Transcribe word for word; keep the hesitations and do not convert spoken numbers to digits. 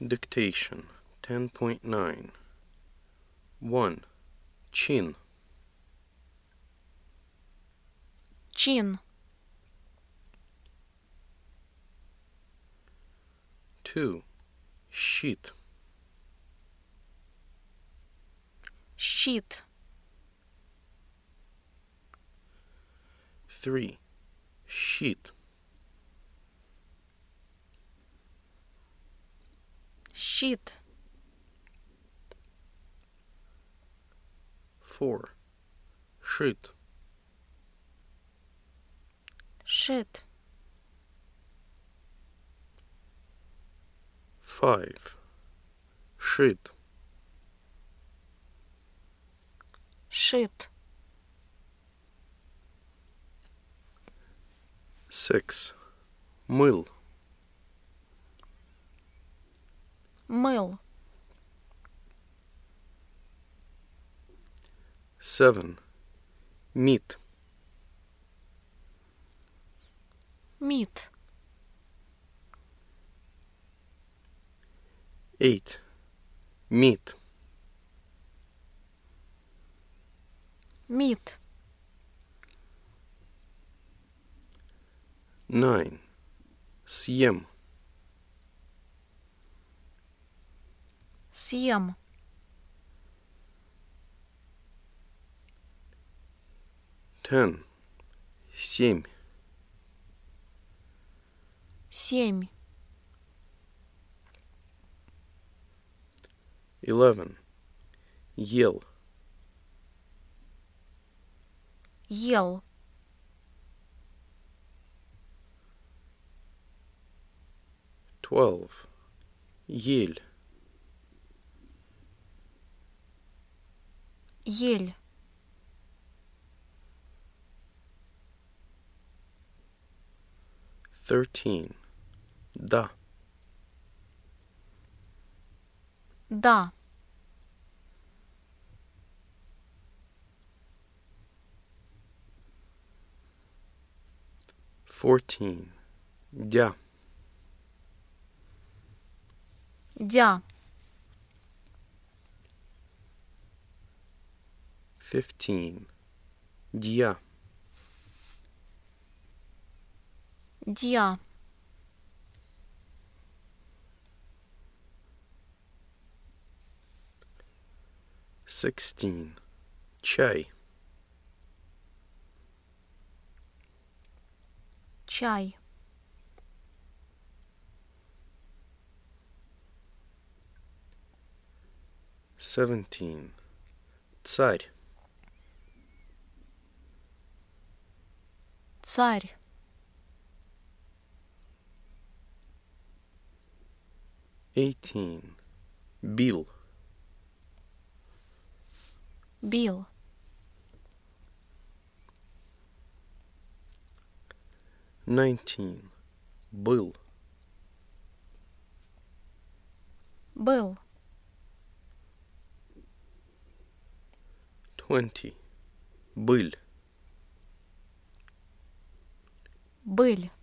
Dictation ten point nine. one. Чин. Чин. two. Щит. Щит. three. Щит. Щит. four. Шит. Шит. five. Шит. Шит. six. Мыл. Мыл. seven. Мит. Мит. eight. Мит. Мит. nine. Съем. Съем. ten. Семь. Семь. eleven. Ел. Ел. twelve. Ель. Ель. thirteen. Да. Да. fourteen. Дя. Дя. fifteen. Дья. Дья. sixteen. Чай. Чай. seventeen. Царь. Царь. eighteen. Бил. Бил. nineteen. Был. Был. twenty. Быль. Быль.